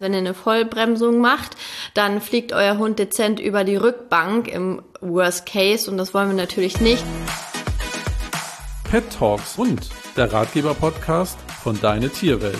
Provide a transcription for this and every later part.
Wenn ihr eine Vollbremsung macht, dann fliegt euer Hund dezent über die Rückbank im Worst Case und das wollen wir natürlich nicht. Pet Talks Hund, der Ratgeber-Podcast von Deine Tierwelt.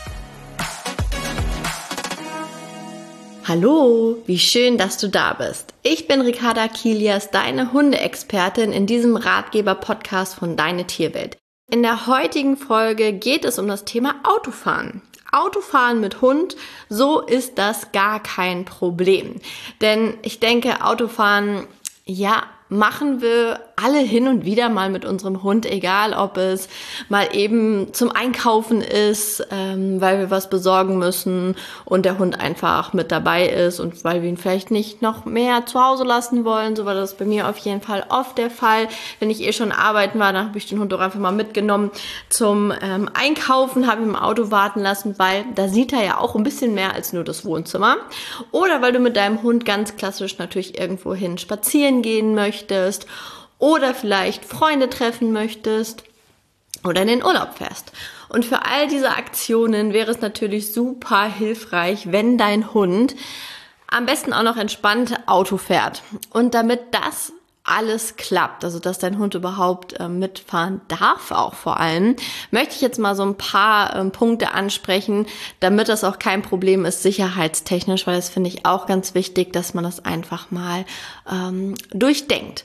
Hallo, wie schön, dass du da bist. Ich bin Ricarda Kilias, deine Hundeexpertin in diesem Ratgeber-Podcast von Deine Tierwelt. In der heutigen Folge geht es um das Thema Autofahren. Autofahren mit Hund, so ist das gar kein Problem. Denn ich denke, Autofahren, machen wir alle hin und wieder mal mit unserem Hund, egal ob es mal eben zum Einkaufen ist, weil wir was besorgen müssen und der Hund einfach mit dabei ist und weil wir ihn vielleicht nicht noch mehr zu Hause lassen wollen. So war das bei mir auf jeden Fall oft der Fall. Wenn ich schon arbeiten war, dann habe ich den Hund auch einfach mal mitgenommen zum Einkaufen, habe ihn im Auto warten lassen, weil da sieht er ja auch ein bisschen mehr als nur das Wohnzimmer. Oder weil du mit deinem Hund ganz klassisch natürlich irgendwo hin spazieren gehen möchtest oder vielleicht Freunde treffen möchtest oder in den Urlaub fährst. Und für all diese Aktionen wäre es natürlich super hilfreich, wenn dein Hund am besten auch noch entspannt Auto fährt. Und damit das alles klappt, also dass dein Hund überhaupt mitfahren darf auch vor allem, möchte ich jetzt mal so ein paar Punkte ansprechen, damit das auch kein Problem ist, sicherheitstechnisch, weil das finde ich auch ganz wichtig, dass man das einfach mal durchdenkt.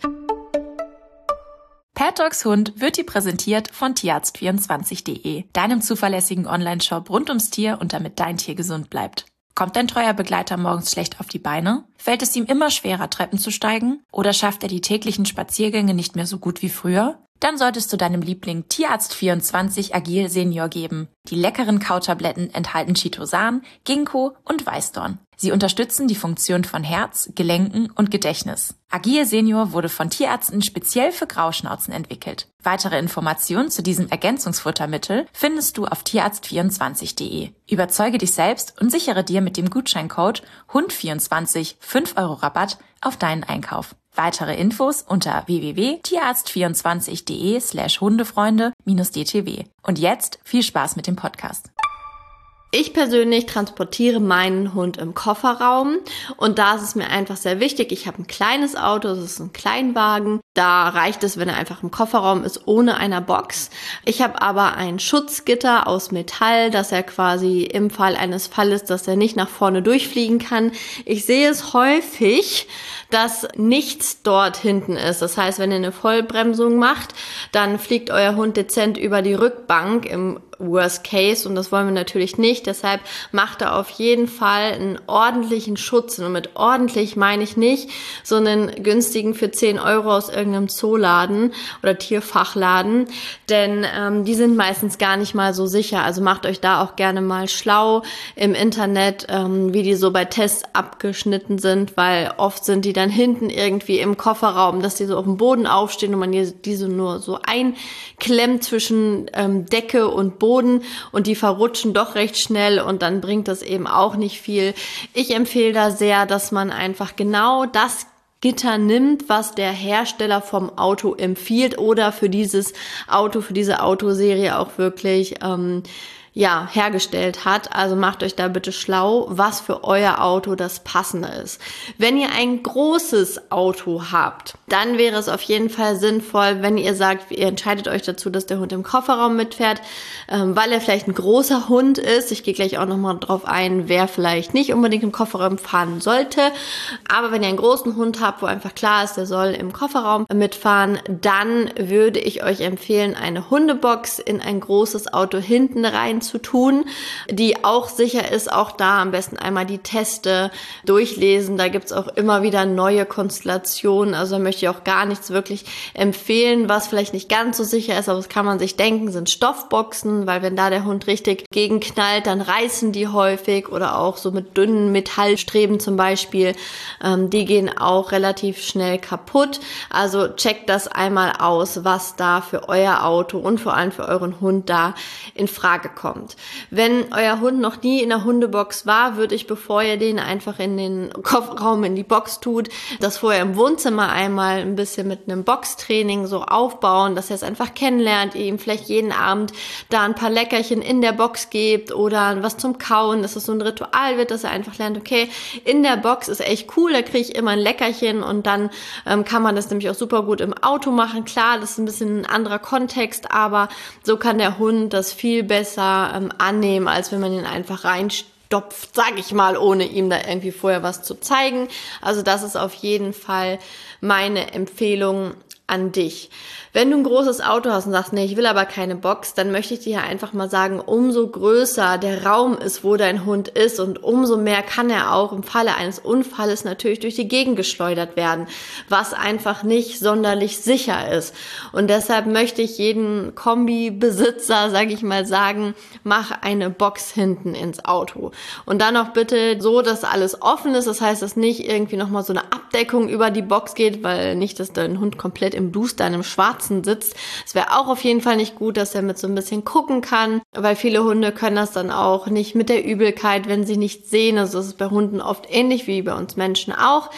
Pet Talks Hund wird dir präsentiert von Tierarzt24.de, deinem zuverlässigen Online-Shop rund ums Tier und damit dein Tier gesund bleibt. Kommt dein treuer Begleiter morgens schlecht auf die Beine? Fällt es ihm immer schwerer, Treppen zu steigen? Oder schafft er die täglichen Spaziergänge nicht mehr so gut wie früher? Dann solltest du deinem Liebling Tierarzt24 Agil Senior geben. Die leckeren Kautabletten enthalten Chitosan, Ginkgo und Weißdorn. Sie unterstützen die Funktion von Herz, Gelenken und Gedächtnis. Agil Senior wurde von Tierärzten speziell für Grauschnauzen entwickelt. Weitere Informationen zu diesem Ergänzungsfuttermittel findest du auf tierarzt24.de. Überzeuge dich selbst und sichere dir mit dem Gutscheincode HUND24 5 € Rabatt auf deinen Einkauf. Weitere Infos unter www.tierarzt24.de/Hundefreunde-DTW. Und jetzt viel Spaß mit dem Podcast. Ich persönlich transportiere meinen Hund im Kofferraum und da ist es mir einfach sehr wichtig. Ich habe ein kleines Auto, das ist ein Kleinwagen. Da reicht es, wenn er einfach im Kofferraum ist, ohne einer Box. Ich habe aber ein Schutzgitter aus Metall, dass er quasi im Fall eines Falles, dass er nicht nach vorne durchfliegen kann. Ich sehe es häufig, dass nichts dort hinten ist. Das heißt, wenn ihr eine Vollbremsung macht, dann fliegt euer Hund dezent über die Rückbank im Worst Case und das wollen wir natürlich nicht. Deshalb macht er auf jeden Fall einen ordentlichen Schutz. Und mit ordentlich meine ich nicht so einen günstigen für 10 € aus irgendeinem Zooladen oder Tierfachladen, denn die sind meistens gar nicht mal so sicher. Also macht euch da auch gerne mal schlau im Internet, wie die so bei Tests abgeschnitten sind, weil oft sind die dann hinten irgendwie im Kofferraum, dass die so auf dem Boden aufstehen und man diese nur so einklemmt zwischen Decke und Boden und die verrutschen doch recht schnell und dann bringt das eben auch nicht viel. Ich empfehle da sehr, dass man einfach genau das Gitter nimmt, was der Hersteller vom Auto empfiehlt oder für dieses Auto, für diese Autoserie auch wirklich hergestellt hat. Also macht euch da bitte schlau, was für euer Auto das Passende ist. Wenn ihr ein großes Auto habt, dann wäre es auf jeden Fall sinnvoll, wenn ihr sagt, ihr entscheidet euch dazu, dass der Hund im Kofferraum mitfährt, weil er vielleicht ein großer Hund ist. Ich gehe gleich auch nochmal drauf ein, wer vielleicht nicht unbedingt im Kofferraum fahren sollte. Aber wenn ihr einen großen Hund habt, wo einfach klar ist, der soll im Kofferraum mitfahren, dann würde ich euch empfehlen, eine Hundebox in ein großes Auto hinten rein zu tun, die auch sicher ist. Auch da am besten einmal die Teste durchlesen. Da gibt's auch immer wieder neue Konstellationen. Also da möchte ich auch gar nichts wirklich empfehlen, was vielleicht nicht ganz so sicher ist, aber das kann man sich denken, sind Stoffboxen, weil wenn da der Hund richtig gegenknallt, dann reißen die häufig oder auch so mit dünnen Metallstreben zum Beispiel. Die gehen auch relativ schnell kaputt. Also checkt das einmal aus, was da für euer Auto und vor allem für euren Hund da in Frage kommt. kommt. Wenn euer Hund noch nie in der Hundebox war, würde ich, bevor ihr den einfach in den Kofferraum, in die Box tut, das vorher im Wohnzimmer einmal ein bisschen mit einem Boxtraining so aufbauen, dass er es einfach kennenlernt, ihr ihm vielleicht jeden Abend da ein paar Leckerchen in der Box gebt oder was zum Kauen, dass es so ein Ritual wird, dass er einfach lernt, okay, in der Box ist echt cool, da kriege ich immer ein Leckerchen und dann kann man das nämlich auch super gut im Auto machen. Klar, das ist ein bisschen ein anderer Kontext, aber so kann der Hund das viel besser annehmen, als wenn man ihn einfach reinstopft, sag ich mal, ohne ihm da irgendwie vorher was zu zeigen. Also das ist auf jeden Fall meine Empfehlung an dich. Wenn du ein großes Auto hast und sagst, nee, ich will aber keine Box, dann möchte ich dir einfach mal sagen, umso größer der Raum ist, wo dein Hund ist und umso mehr kann er auch im Falle eines Unfalles natürlich durch die Gegend geschleudert werden, was einfach nicht sonderlich sicher ist. Und deshalb möchte ich jeden Kombi-Besitzer, sage ich mal, sagen, mach eine Box hinten ins Auto. Und dann auch bitte so, dass alles offen ist, das heißt, dass nicht irgendwie nochmal so eine Abdeckung über die Box geht, weil nicht, dass dein Hund komplett im Duster, in einem Schwarzen sitzt. Es wäre auch auf jeden Fall nicht gut, dass er mit so ein bisschen gucken kann, weil viele Hunde können das dann auch nicht mit der Übelkeit, wenn sie nicht sehen. Also das ist bei Hunden oft ähnlich wie bei uns Menschen auch.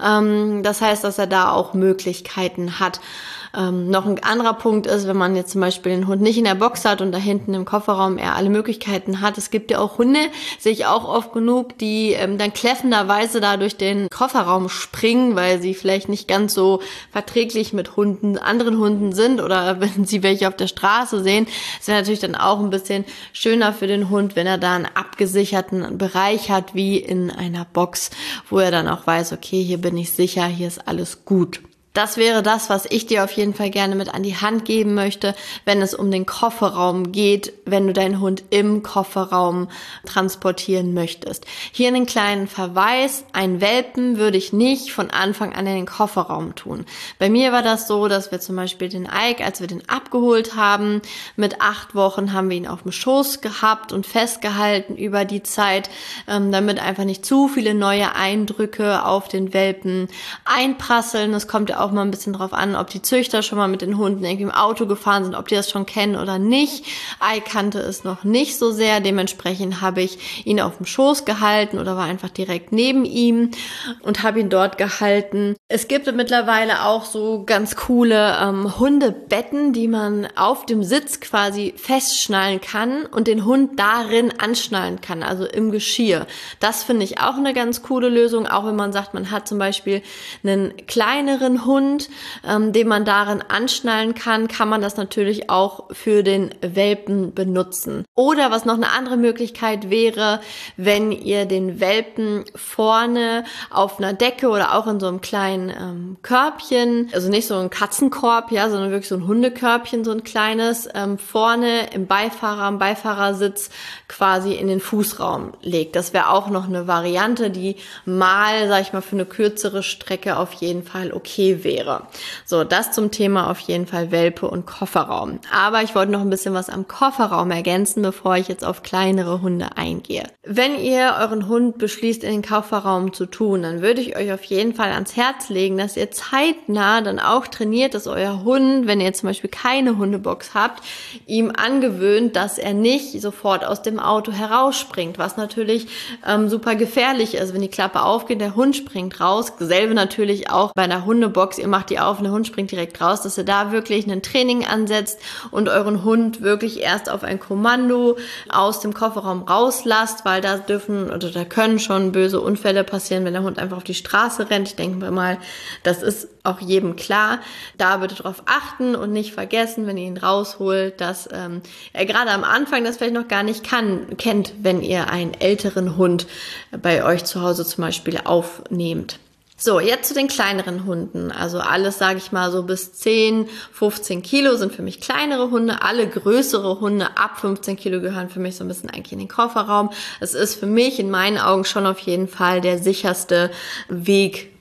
Das heißt, dass er da auch Möglichkeiten hat. Noch ein anderer Punkt ist, wenn man jetzt zum Beispiel den Hund nicht in der Box hat und da hinten im Kofferraum er alle Möglichkeiten hat. Es gibt ja auch Hunde, sehe ich auch oft genug, die dann kläffenderweise da durch den Kofferraum springen, weil sie vielleicht nicht ganz so verträglich mit anderen Hunden sind oder wenn sie welche auf der Straße sehen. Es wäre natürlich dann auch ein bisschen schöner für den Hund, wenn er da einen abgesicherten Bereich hat, wie in einer Box, wo er dann auch weiß, okay, hier bin ich sicher, hier ist alles gut. Das wäre das, was ich dir auf jeden Fall gerne mit an die Hand geben möchte, wenn es um den Kofferraum geht, wenn du deinen Hund im Kofferraum transportieren möchtest. Hier einen kleinen Verweis, einen Welpen würde ich nicht von Anfang an in den Kofferraum tun. Bei mir war das so, dass wir zum Beispiel den Ike, als wir den abgeholt haben, mit 8 Wochen haben wir ihn auf dem Schoß gehabt und festgehalten über die Zeit, damit einfach nicht zu viele neue Eindrücke auf den Welpen einprasseln. Es kommt ja auch mal ein bisschen drauf an, ob die Züchter schon mal mit den Hunden irgendwie im Auto gefahren sind, ob die das schon kennen oder nicht. Ike kannte es noch nicht so sehr, dementsprechend habe ich ihn auf dem Schoß gehalten oder war einfach direkt neben ihm und habe ihn dort gehalten. Es gibt mittlerweile auch so ganz coole Hundebetten, die man auf dem Sitz quasi festschnallen kann und den Hund darin anschnallen kann, also im Geschirr. Das finde ich auch eine ganz coole Lösung, auch wenn man sagt, man hat zum Beispiel einen kleineren Hund, den man darin anschnallen kann, kann man das natürlich auch für den Welpen benutzen. Oder was noch eine andere Möglichkeit wäre, wenn ihr den Welpen vorne auf einer Decke oder auch in so einem kleinen Körbchen, also nicht so ein Katzenkorb, ja, sondern wirklich so ein Hundekörbchen, so ein kleines, vorne am Beifahrersitz quasi in den Fußraum legt. Das wäre auch noch eine Variante, die mal, sag ich mal, für eine kürzere Strecke auf jeden Fall okay wäre. So, das zum Thema auf jeden Fall Welpe und Kofferraum. Aber ich wollte noch ein bisschen was am Kofferraum ergänzen, bevor ich jetzt auf kleinere Hunde eingehe. Wenn ihr euren Hund beschließt, in den Kofferraum zu tun, dann würde ich euch auf jeden Fall ans Herz legen, dass ihr zeitnah dann auch trainiert, dass euer Hund, wenn ihr zum Beispiel keine Hundebox habt, ihm angewöhnt, dass er nicht sofort aus dem Auto herausspringt, was natürlich super gefährlich ist, wenn die Klappe aufgeht, der Hund springt raus. Selbe natürlich auch bei einer Hundebox, ihr macht die auf und der Hund springt direkt raus, dass ihr da wirklich ein Training ansetzt und euren Hund wirklich erst auf ein Kommando aus dem Kofferraum rauslasst, weil da können schon böse Unfälle passieren, wenn der Hund einfach auf die Straße rennt. Ich denke mal, das ist auch jedem klar. Da bitte drauf achten und nicht vergessen, wenn ihr ihn rausholt, dass er gerade am Anfang das vielleicht noch gar nicht kennt, wenn ihr einen älteren Hund bei euch zu Hause zum Beispiel aufnehmt. So, jetzt zu den kleineren Hunden. Also alles, sage ich mal, so bis 10, 15 Kilo sind für mich kleinere Hunde. Alle größere Hunde ab 15 Kilo gehören für mich so ein bisschen eigentlich in den Kofferraum. Es ist für mich in meinen Augen schon auf jeden Fall der sicherste Weg,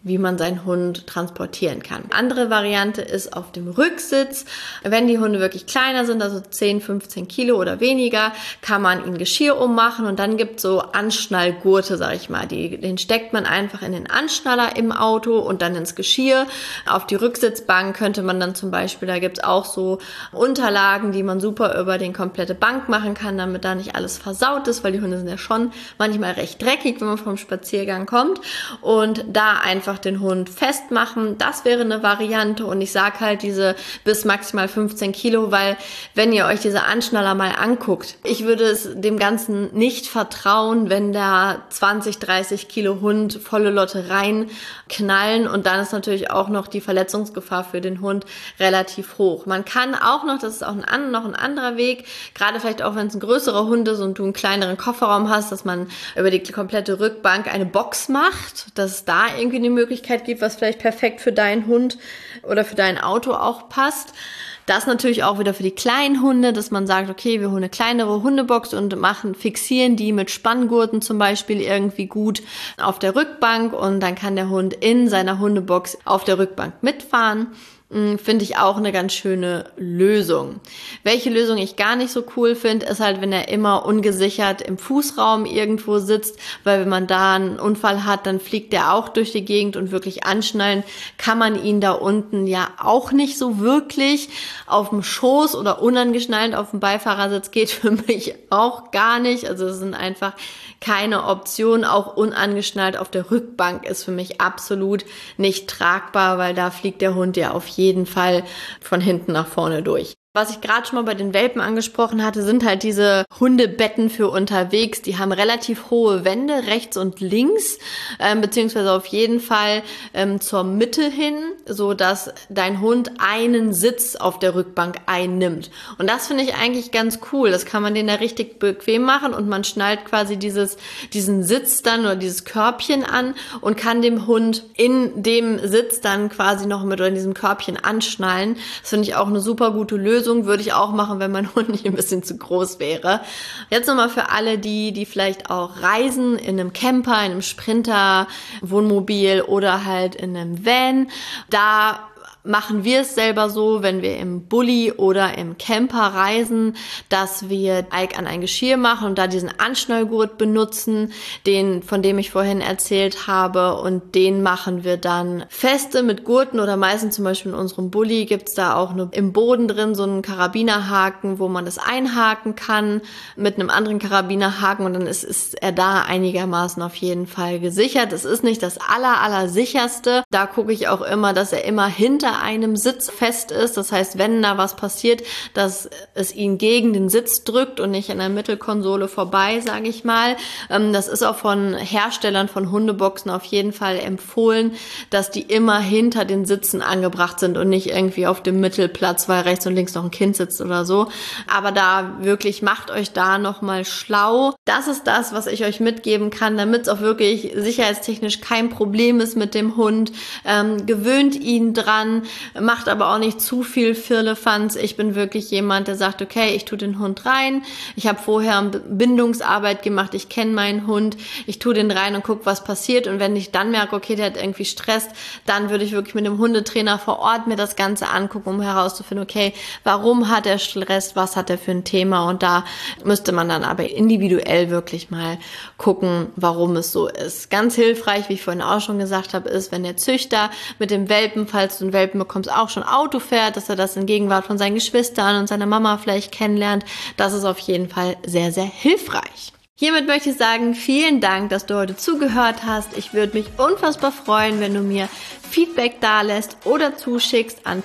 wie man seinen Hund transportieren kann. Andere Variante ist auf dem Rücksitz. Wenn die Hunde wirklich kleiner sind, also 10, 15 Kilo oder weniger, kann man ihnen Geschirr ummachen und dann gibt es so Anschnallgurte, sag ich mal. Den steckt man einfach in den Anschnaller im Auto und dann ins Geschirr. Auf die Rücksitzbank könnte man dann zum Beispiel, da gibt es auch so Unterlagen, die man super über den komplette Bank machen kann, damit da nicht alles versaut ist, weil die Hunde sind ja schon manchmal recht dreckig, wenn man vom Spaziergang kommt, und da einfach den Hund festmachen. Das wäre eine Variante und ich sage halt diese bis maximal 15 Kilo, weil wenn ihr euch diese Anschnaller mal anguckt, ich würde es dem Ganzen nicht vertrauen, wenn da 20, 30 Kilo Hund volle Lotte reinknallen und dann ist natürlich auch noch die Verletzungsgefahr für den Hund relativ hoch. Man kann auch noch, das ist auch noch ein anderer Weg, gerade vielleicht auch wenn es ein größerer Hund ist und du einen kleineren Kofferraum hast, dass man über die komplette Rückbank eine Box macht, dass es da irgendwie eine Möglichkeit gibt, was vielleicht perfekt für deinen Hund oder für dein Auto auch passt. Das natürlich auch wieder für die kleinen Hunde, dass man sagt, okay, wir holen eine kleinere Hundebox und fixieren die mit Spanngurten zum Beispiel irgendwie gut auf der Rückbank und dann kann der Hund in seiner Hundebox auf der Rückbank mitfahren. Finde ich auch eine ganz schöne Lösung. Welche Lösung ich gar nicht so cool finde, ist halt, wenn er immer ungesichert im Fußraum irgendwo sitzt, weil wenn man da einen Unfall hat, dann fliegt er auch durch die Gegend und wirklich anschnallen kann man ihn da unten ja auch nicht so wirklich. Auf dem Schoß oder unangeschnallt auf dem Beifahrersitz geht für mich auch gar nicht. Also es sind einfach keine Option. Auch unangeschnallt auf der Rückbank ist für mich absolut nicht tragbar, weil da fliegt der Hund ja auf jeden Fall von hinten nach vorne durch. Was ich gerade schon mal bei den Welpen angesprochen hatte, sind halt diese Hundebetten für unterwegs. Die haben relativ hohe Wände, rechts und links, beziehungsweise auf jeden Fall zur Mitte hin, so dass dein Hund einen Sitz auf der Rückbank einnimmt. Und das finde ich eigentlich ganz cool. Das kann man denen da richtig bequem machen und man schnallt quasi diesen Sitz dann oder dieses Körbchen an und kann dem Hund in dem Sitz dann quasi noch mit oder in diesem Körbchen anschnallen. Das finde ich auch eine super gute Lösung. Würde ich auch machen, wenn mein Hund nicht ein bisschen zu groß wäre. Jetzt nochmal für alle, die vielleicht auch reisen, in einem Camper, in einem Sprinter, Wohnmobil oder halt in einem Van. Da machen wir es selber so, wenn wir im Bulli oder im Camper reisen, dass wir an ein Geschirr machen und da diesen Anschnallgurt benutzen, von dem ich vorhin erzählt habe, und den machen wir dann feste mit Gurten oder meistens zum Beispiel in unserem Bulli gibt's da auch im Boden drin so einen Karabinerhaken, wo man das einhaken kann mit einem anderen Karabinerhaken und dann ist er da einigermaßen auf jeden Fall gesichert. Es ist nicht das allersicherste. Da gucke ich auch immer, dass er immer hinter einem Sitz fest ist. Das heißt, wenn da was passiert, dass es ihn gegen den Sitz drückt und nicht an der Mittelkonsole vorbei, sage ich mal. Das ist auch von Herstellern von Hundeboxen auf jeden Fall empfohlen, dass die immer hinter den Sitzen angebracht sind und nicht irgendwie auf dem Mittelplatz, weil rechts und links noch ein Kind sitzt oder so. Aber da wirklich macht euch da nochmal schlau. Das ist das, was ich euch mitgeben kann, damit es auch wirklich sicherheitstechnisch kein Problem ist mit dem Hund. Gewöhnt ihn dran, macht aber auch nicht zu viel Firlefanz. Ich bin wirklich jemand, der sagt, okay, ich tue den Hund rein. Ich habe vorher Bindungsarbeit gemacht, ich kenne meinen Hund, ich tue den rein und gucke, was passiert. Und wenn ich dann merke, okay, der hat irgendwie Stress, dann würde ich wirklich mit dem Hundetrainer vor Ort mir das Ganze angucken, um herauszufinden, okay, warum hat er Stress, was hat er für ein Thema? Und da müsste man dann aber individuell wirklich mal gucken, warum es so ist. Ganz hilfreich, wie ich vorhin auch schon gesagt habe, ist, wenn der Züchter mit dem Welpen, falls du einen Welpen bekommst, auch schon Auto fährt, dass er das in Gegenwart von seinen Geschwistern und seiner Mama vielleicht kennenlernt. Das ist auf jeden Fall sehr, sehr hilfreich. Hiermit möchte ich sagen, vielen Dank, dass du heute zugehört hast. Ich würde mich unfassbar freuen, wenn du mir Feedback dalässt oder zuschickst an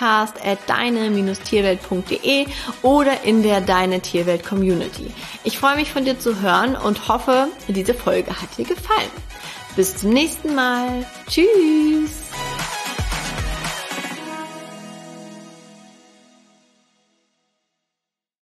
podcast@deine-tierwelt.de oder in der Deine Tierwelt Community. Ich freue mich, von dir zu hören und hoffe, diese Folge hat dir gefallen. Bis zum nächsten Mal. Tschüss!